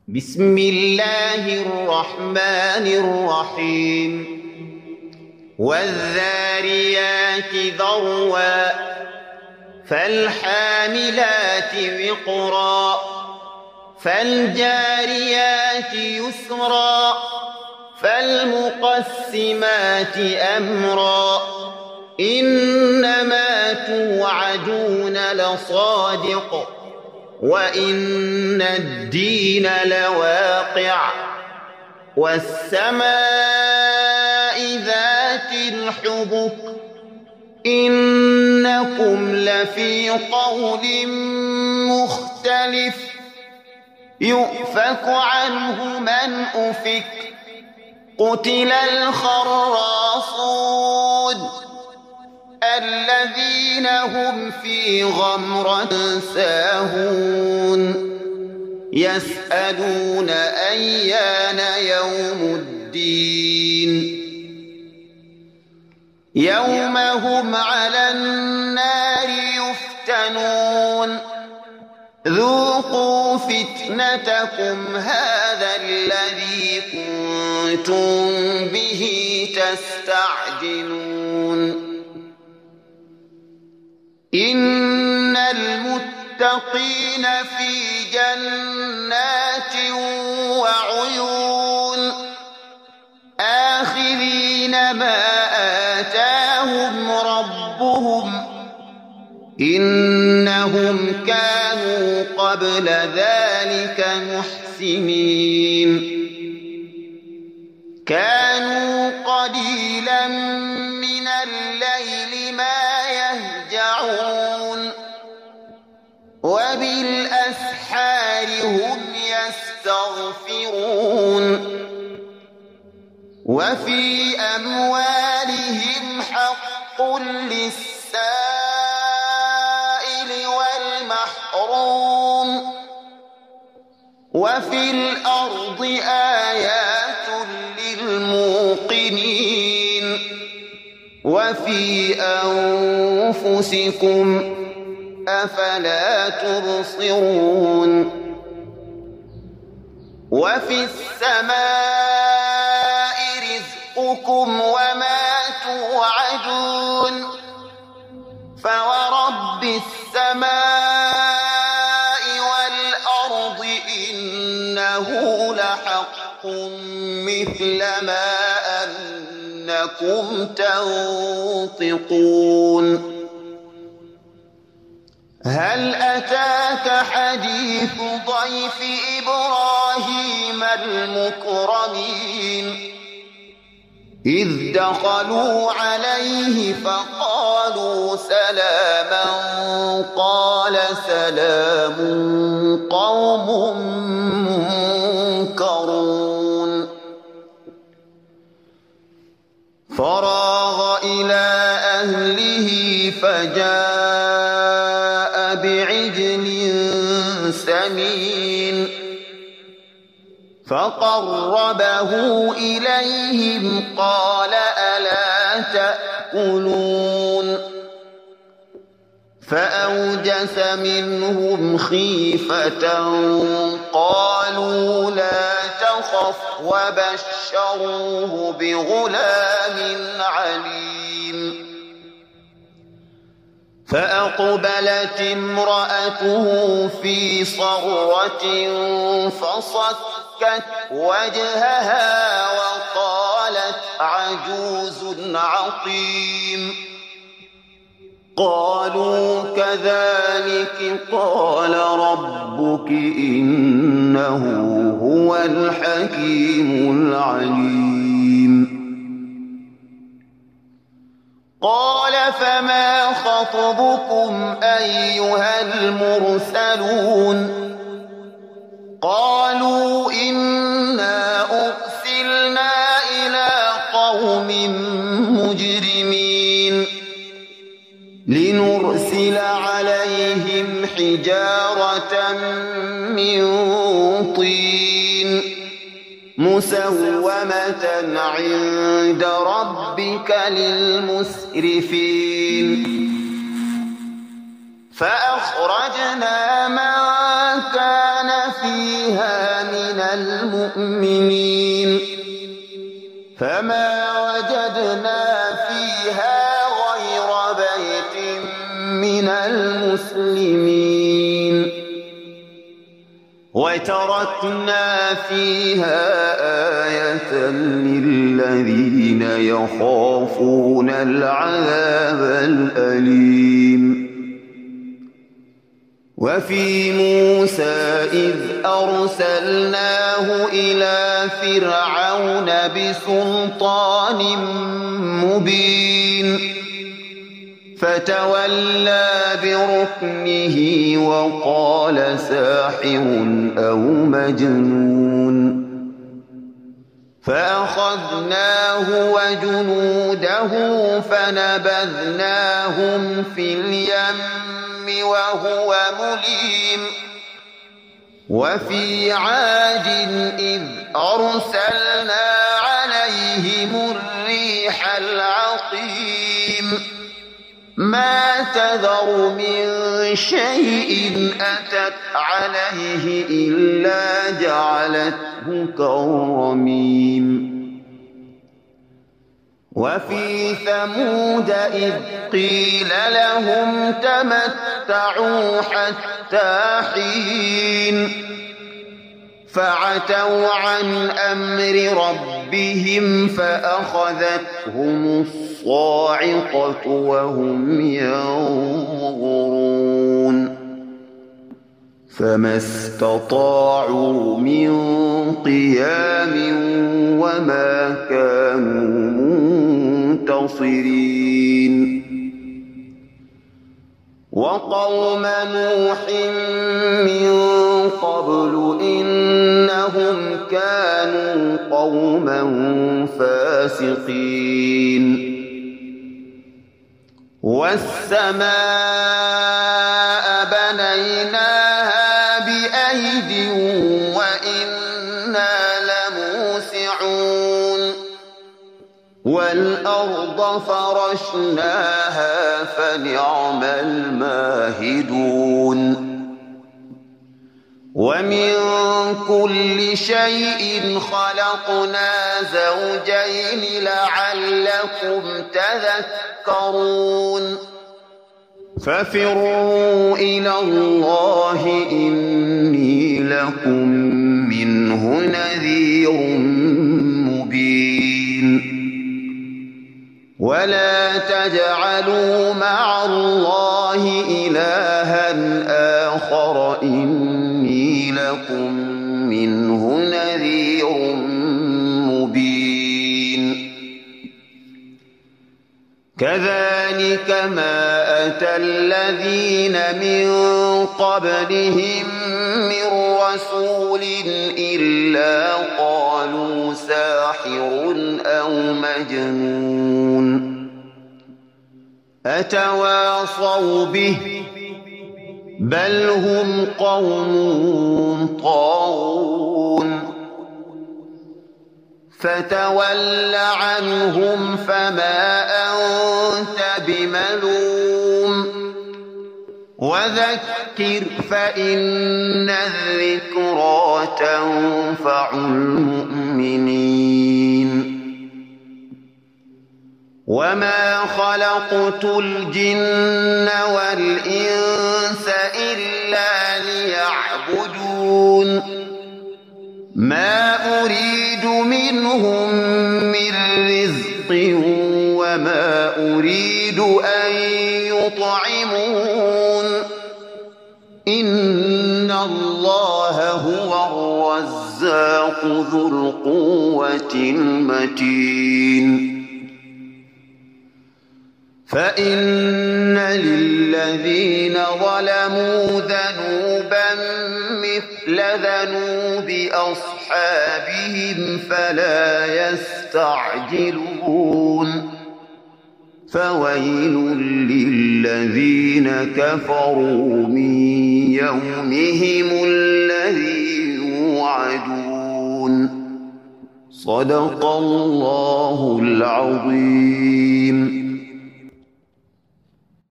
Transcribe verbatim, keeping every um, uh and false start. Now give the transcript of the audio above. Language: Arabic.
بسم الله الرحمن الرحيم والذاريات ذروا فالحاملات وقرا فالجاريات يسرا فالمقسمات أمرا إنما توعدون لصادق وإن الدين لواقع والسماء ذات الحبك إنكم لفي قول مختلف يؤفك عنه من أفك قتل الخراصون الذين هم في غمرة ساهون يسألون أيان يوم الدين يوم هم على النار يفتنون ذوقوا فتنتكم هذا الذي كنتم به تستعجلون إن المتقين في جنات وعيون آخذين ما آتاهم ربهم إنهم كانوا قبل ذلك محسنين كانوا قليلا من الليل ما يهجعون وبالأسحار هم يستغفرون وفي أموالهم حق للسائل والمحروم وفي الأرض آيات للموقنين وفي أنفسكم أفلا تبصرون وفي السماء رزقكم وما توعدون فورب السماء والأرض إنه لحق مثل ما أنكم تنطقون هل أتاك حديث ضيف إبراهيم المكرمين إذ دخلوا عليه فقالوا سلاما قال سلام قوم منكرون فراغ إلى أهله فجاء بعجل سمين فقربه إليهم قال ألا تأكلون فأوجس منهم خيفة قالوا لا تخف وبشروه بغلام عليم فأقبلت امرأته في صرة فصكت وجهها وقالت عجوز عقيم قالوا كذلك قال ربك إنه هو الحكيم العليم قال فما خطبكم أيها المرسلون قالوا إنا أرسلنا إلى قوم مجرمين لنرسل عليهم حجارة من طين مسومة عند ربك للمسرفين فأخرجنا من كان فيها من المؤمنين فما وجدنا فيها غير بيت من المسلمين وتركنا فيها آية للذين يخافون العذاب الأليم وفي موسى إذ أرسلناه إلى فرعون بسلطان مبين فتولى بركنه وقال ساحر أو مجنون فأخذناه وجنوده فنبذناهم في اليم وهو مليم وفي عاد إذ أرسلنا عليهم الريح العقيم ما تذر من شيء أتت عليه إلا جعلته كالرميم وفي ثمود إذ قيل لهم تمتعوا حتى حين فعتوا عن أمر ربهم فأخذتهم الصاعقة وهم ينظرون فما استطاعوا من قيام وما كانوا منتصرين وقوم نوح من قبل إنهم كانوا قوما فاسقين والسماء بنيناها بأيد وإنا لموسعون والأرض فرشناها فنعم الماهدون ومن كل شيء خلقنا زوجين لعلكم تذكرون ففروا إلى الله إني لكم منه نذير مبين ولا تجعلوا مع الله إلها آخر إني لكم منه نذير مبين كذلك ما أتى الذين من قبلهم من رسول إلا قالوا ساحر أو مجنون أتواصوا به بل هم قوم طاغون فتول عنهم فما أنت بملوم وذكر فإن الذكرى تنفع المؤمنين وما خلقت الجن والإنس إلا ليعبدون ما أريد منهم من رزق وما أريد أن يطعمون إن الله هو الرزاق ذو القوة المتين فإن للذين ظلموا ذنوبا مثل ذنوب أصحابهم فلا يستعجلون فويل للذين كفروا من يومهم الذي يوعدون صدق الله العظيم.